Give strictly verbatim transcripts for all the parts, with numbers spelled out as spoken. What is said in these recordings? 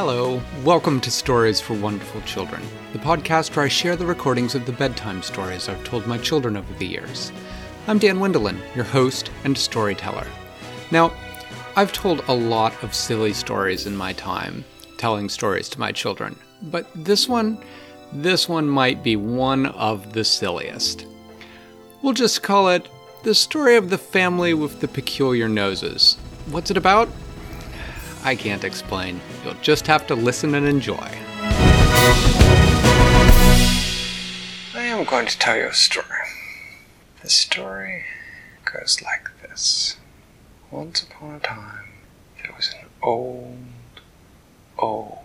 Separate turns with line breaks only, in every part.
Hello, welcome to Stories for Wonderful Children, the podcast where I share the recordings of the bedtime stories I've told my children over the years. I'm Dan Wendelin, your host and storyteller. Now, I've told a lot of silly stories in my time, telling stories to my children, but this one, this one might be one of the silliest. We'll just call it The Story of the Family with the Peculiar Noses. What's it about? I can't explain. You'll just have to listen and enjoy. I am going to tell you a story. The story goes like this. Once upon a time, there was an old, old,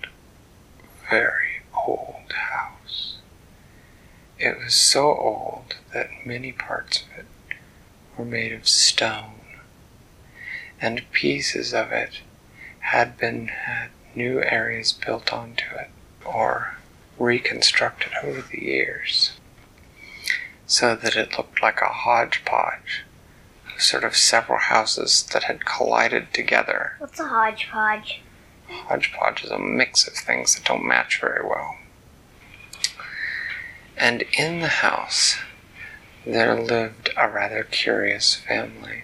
very old house. It was so old that many parts of it were made of stone, and pieces of it had been had new areas built onto it or reconstructed over the years so that it looked like a hodgepodge of sort of several houses that had collided together.
What's a hodgepodge?
A hodgepodge is a mix of things that don't match very well. And in the house there lived a rather curious family.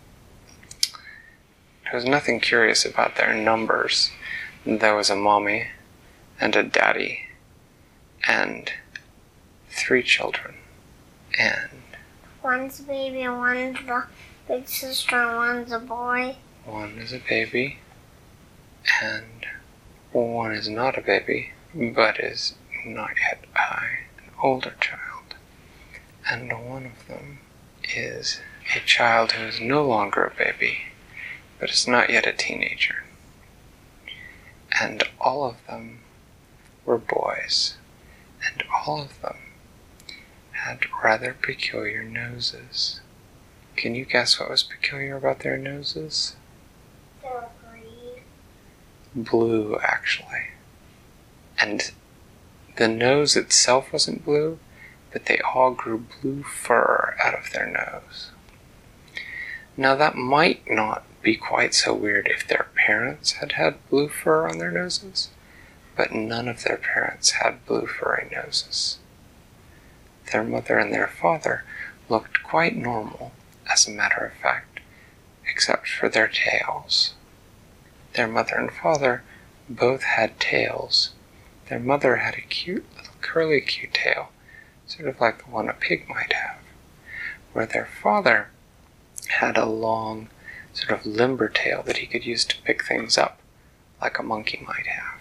There was nothing curious about their numbers. There was a mommy and a daddy and three children. And
one's a baby and one's the big sister and one's a boy.
One is a baby and one is not a baby, but is not yet high, an older child. And one of them is a child who is no longer a baby, but is not yet a teenager. And all of them were boys, and all of them had rather peculiar noses. Can you guess what was peculiar about their noses?
They were green.
Blue, actually. And the nose itself wasn't blue, but they all grew blue fur out of their nose. Now that might not be quite so weird if their parents had had blue fur on their noses, but none of their parents had blue furry noses. Their mother and their father looked quite normal, as a matter of fact, except for their tails. Their mother and father both had tails. Their mother had a cute little curly cute tail, sort of like the one a pig might have, where their father had a long, sort of limber tail that he could use to pick things up, like a monkey might have.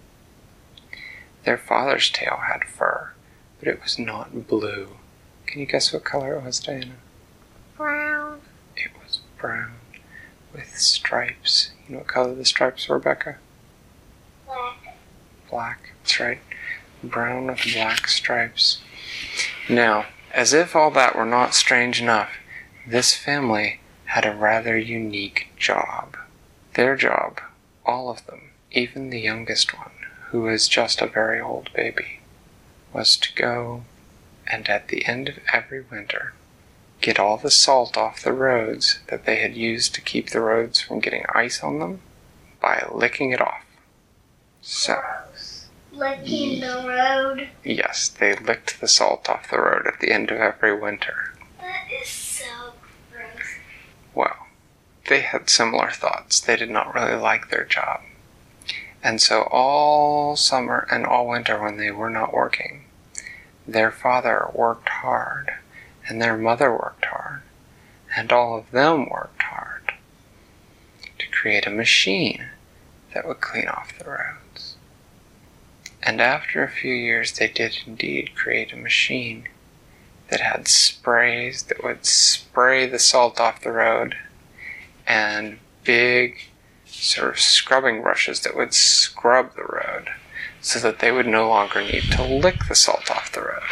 Their father's tail had fur, but it was not blue. Can you guess what color it was, Diana?
Brown.
It was brown, with stripes. You know what color the stripes were, Rebecca?
Black.
Black, that's right. Brown with black stripes. Now, as if all that were not strange enough, this family had a rather unique job. Their job, all of them, even the youngest one, who was just a very old baby, was to go and at the end of every winter get all the salt off the roads that they had used to keep the roads from getting ice on them by licking it off. So,
licking the road?
Yes, they licked the salt off the road at the end of every winter.
That is so gross.
Well, they had similar thoughts. They did not really like their job. And so all summer and all winter when they were not working, their father worked hard, and their mother worked hard, and all of them worked hard to create a machine that would clean off the roads. And after a few years, they did indeed create a machine that had sprays that would spray the salt off the road, and big sort of scrubbing brushes that would scrub the road so that they would no longer need to lick the salt off the road.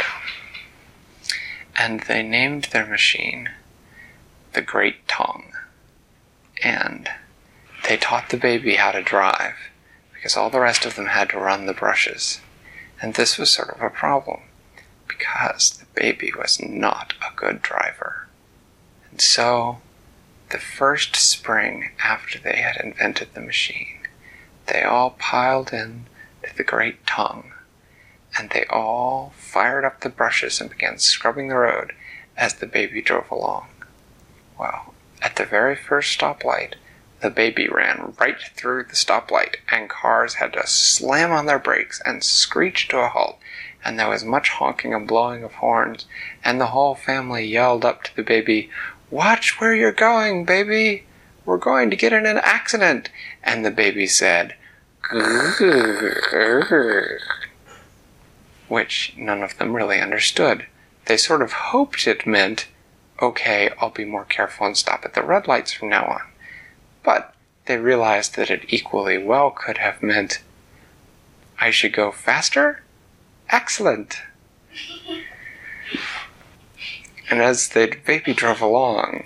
And they named their machine the Great Tongue. And they taught the baby how to drive, because all the rest of them had to run the brushes. And this was sort of a problem, because the baby was not a good driver. And so, the first spring after they had invented the machine, they all piled in to the great tongue, and they all fired up the brushes and began scrubbing the road as the baby drove along. Well, at the very first stoplight, the baby ran right through the stoplight, and cars had to slam on their brakes and screech to a halt, and there was much honking and blowing of horns, and the whole family yelled up to the baby, "Watch where you're going, baby! We're going to get in an accident!" And the baby said, "Grrr," which none of them really understood. They sort of hoped it meant, "Okay, I'll be more careful and stop at the red lights from now on." But they realized that it equally well could have meant, "I should go faster? Excellent!" And as the baby drove along,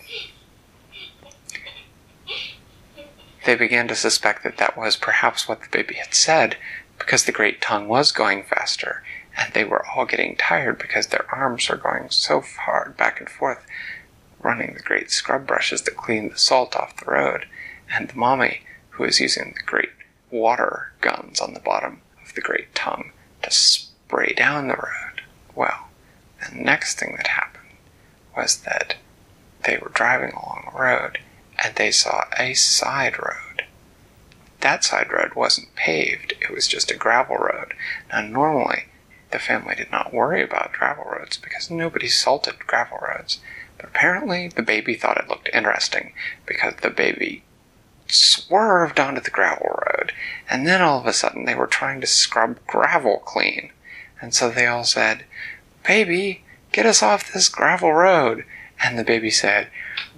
they began to suspect that that was perhaps what the baby had said, because the great tongue was going faster, and they were all getting tired because their arms were going so far back and forth, running the great scrub brushes that cleaned the salt off the road, and the mommy, who was using the great water guns on the bottom of the great tongue to spray down the road. Well, the next thing that happened was that they were driving along a road, and they saw a side road. That side road wasn't paved, it was just a gravel road. Now normally, the family did not worry about gravel roads because nobody salted gravel roads. But apparently the baby thought it looked interesting because the baby swerved onto the gravel road, and then all of a sudden they were trying to scrub gravel clean. And so they all said, "Baby, get us off this gravel road." And the baby said,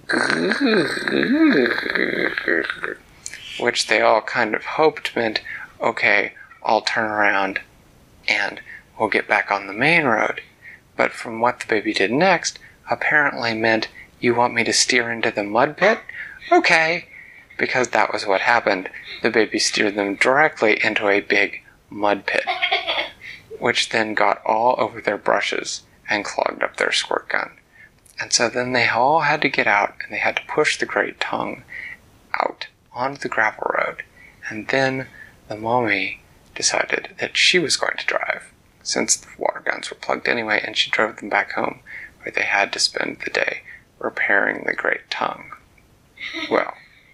which they all kind of hoped meant, "Okay, I'll turn around and we'll get back on the main road." But from what the baby did next, apparently meant, "You want me to steer into the mud pit? Okay." Because that was what happened. The baby steered them directly into a big mud pit, which then got all over their brushes and clogged up their squirt gun. And so then they all had to get out, and they had to push the great tongue out onto the gravel road. And then the mommy decided that she was going to drive, since the water guns were plugged anyway, and she drove them back home, where they had to spend the day repairing the great tongue. Well,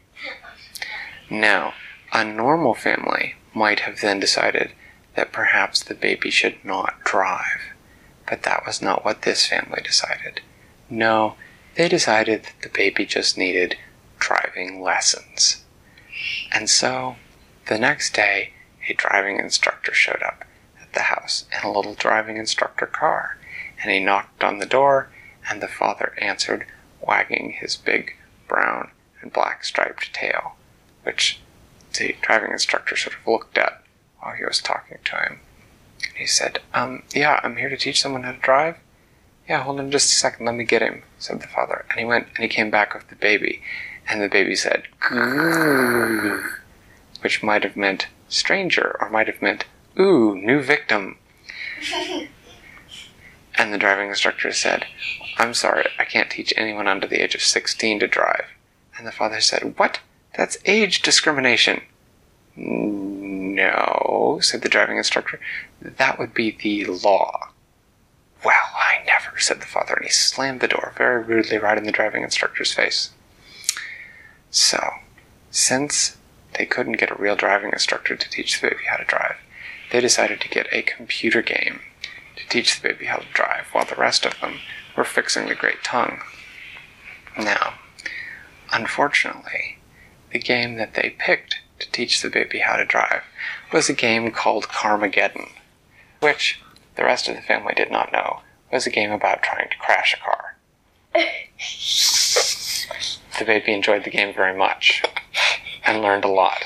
now, a normal family might have then decided that perhaps the baby should not drive. But that was not what this family decided. No, they decided that the baby just needed driving lessons. And so, the next day, a driving instructor showed up at the house in a little driving instructor car, and he knocked on the door, and the father answered, wagging his big brown and black striped tail, which the driving instructor sort of looked at while he was talking to him. And he said, um, yeah, I'm here to teach someone how to drive. Yeah, hold on just a second, let me get him, said the father. And he went and he came back with the baby, and the baby said, "Grrr," which might have meant stranger, or might have meant, "Ooh, new victim." And the driving instructor said, "I'm sorry, I can't teach anyone under the age of sixteen to drive." And the father said, "What? That's age discrimination." "No," said the driving instructor, "that would be the law." "Well, I never," said the father, and he slammed the door very rudely right in the driving instructor's face. So, since they couldn't get a real driving instructor to teach the baby how to drive, they decided to get a computer game to teach the baby how to drive, while the rest of them were fixing the great tongue. Now, unfortunately, the game that they picked to teach the baby how to drive was a game called Carmageddon, which the rest of the family did not know was a game about trying to crash a car. The baby enjoyed the game very much and learned a lot.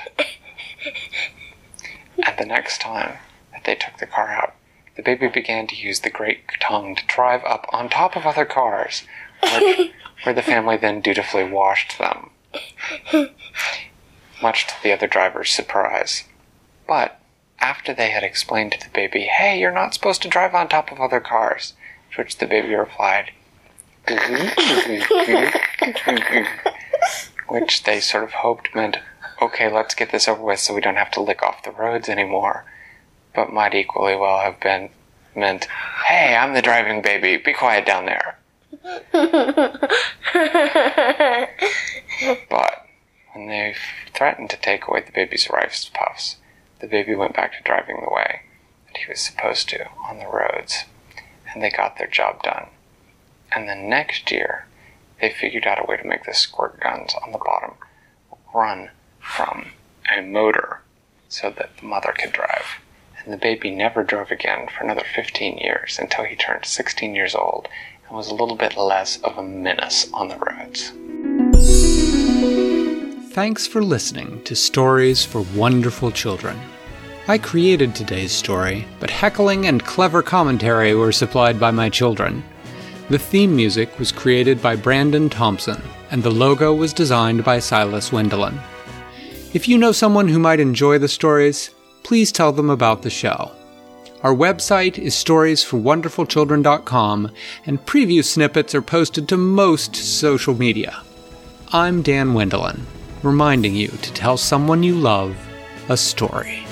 And the next time that they took the car out, the baby began to use the great tongue to drive up on top of other cars, which, where the family then dutifully washed them, much to the other driver's surprise. But after they had explained to the baby, "Hey, you're not supposed to drive on top of other cars," to which the baby replied, which they sort of hoped meant, okay, let's get this over with so we don't have to lick off the roads anymore, but might equally well have been meant, hey, I'm the driving baby, be quiet down there. But when they threatened to take away the baby's rice puffs, the baby went back to driving the way that he was supposed to on the roads, and they got their job done. And then next year, they figured out a way to make the squirt guns on the bottom run from a motor so that the mother could drive. And the baby never drove again for another fifteen years until he turned sixteen years old and was a little bit less of a menace on the roads.
Thanks for listening to Stories for Wonderful Children. I created today's story, but heckling and clever commentary were supplied by my children. The theme music was created by Brandon Thompson, and the logo was designed by Silas Wendelin. If you know someone who might enjoy the stories, please tell them about the show. Our website is stories for wonderful children dot com, and preview snippets are posted to most social media. I'm Dan Wendelin, reminding you to tell someone you love a story.